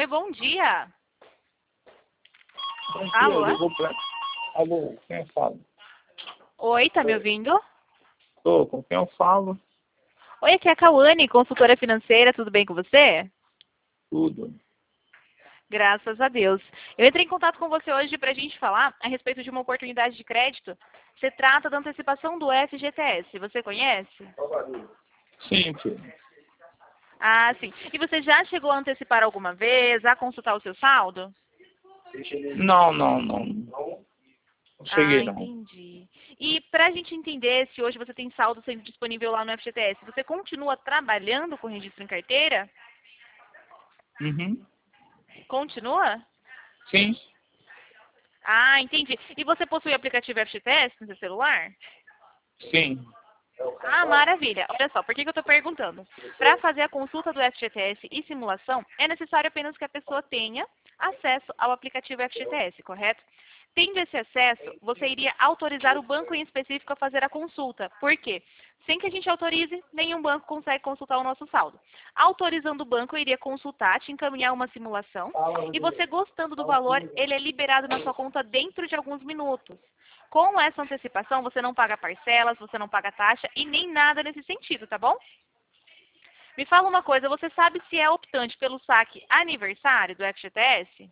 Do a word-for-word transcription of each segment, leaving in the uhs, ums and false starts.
Oi, bom dia. Bom dia, Alô? ligou pra... Alô, quem eu falo? Oi, tá me ouvindo? Tô, com quem eu falo? Oi, aqui é a Cauane, consultora financeira, tudo bem com você? Tudo. Graças a Deus. Eu entrei em contato com você hoje para a gente falar a respeito de uma oportunidade de crédito. Se trata da antecipação do F G T S. Você conhece? Sim, filho. Ah, sim. E você já chegou a antecipar alguma vez, a consultar o seu saldo? Não, não, não. Não cheguei, Ah, não. entendi. E para a gente entender se hoje você tem saldo sempre disponível lá no F G T S, você continua trabalhando com registro em carteira? Uhum. Continua? Sim, Ah, entendi. E você possui o aplicativo F G T S no seu celular? sim. Ah, maravilha. Olha só, por que que eu estou perguntando? Para fazer a consulta do F G T S e simulação, é necessário apenas que a pessoa tenha acesso ao aplicativo F G T S, correto? Tendo esse acesso, você iria autorizar o banco em específico a fazer a consulta. Por quê? Sem que a gente autorize, nenhum banco consegue consultar o nosso saldo. Autorizando o banco, eu iria consultar, te encaminhar uma simulação, e você gostando do valor, ele é liberado na sua conta dentro de alguns minutos. Com essa antecipação, você não paga parcelas, você não paga taxa e nem nada nesse sentido, tá bom? Me fala uma coisa, você sabe se é optante pelo saque aniversário do F G T S?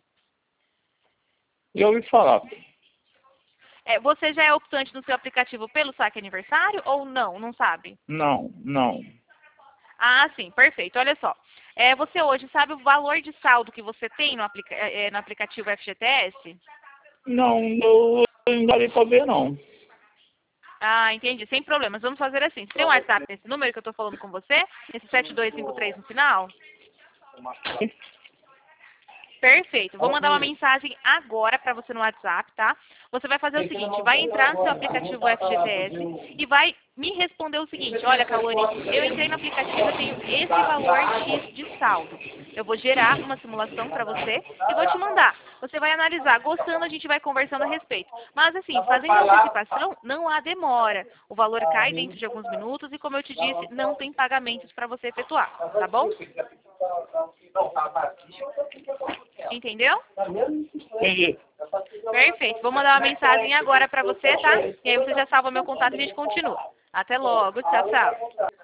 E ouvi falar, filho. É, você já é optante no seu aplicativo pelo saque aniversário ou não? Não sabe? Não, não. Ah, sim, perfeito. Olha só. É, você hoje sabe o valor de saldo que você tem no, aplica é, no aplicativo F G T S? Não, eu não darei pra ver, não. Ah, entendi. Sem problemas. Vamos fazer assim. Você tem um WhatsApp nesse número que eu estou falando com você? Esse sete dois cinco três no final? Perfeito. Vou mandar uma mensagem agora para você no WhatsApp, tá? Você vai fazer o seguinte, vai entrar no seu aplicativo F G T S e vai me responder o seguinte, olha, Cauane, eu entrei no aplicativo, eu tenho esse valor X de saldo. Eu vou gerar uma simulação para você e vou te mandar. Você vai analisar. Gostando, a gente vai conversando a respeito. Mas, assim, fazendo a antecipação, não há demora. O valor cai dentro de alguns minutos e, como eu te disse, não tem pagamentos para você efetuar, tá bom? Entendeu? Entendi. Perfeito. Vou mandar uma mensagem agora para você, tá? E aí você já salva meu contato e a gente continua. Até logo. Tchau, tchau.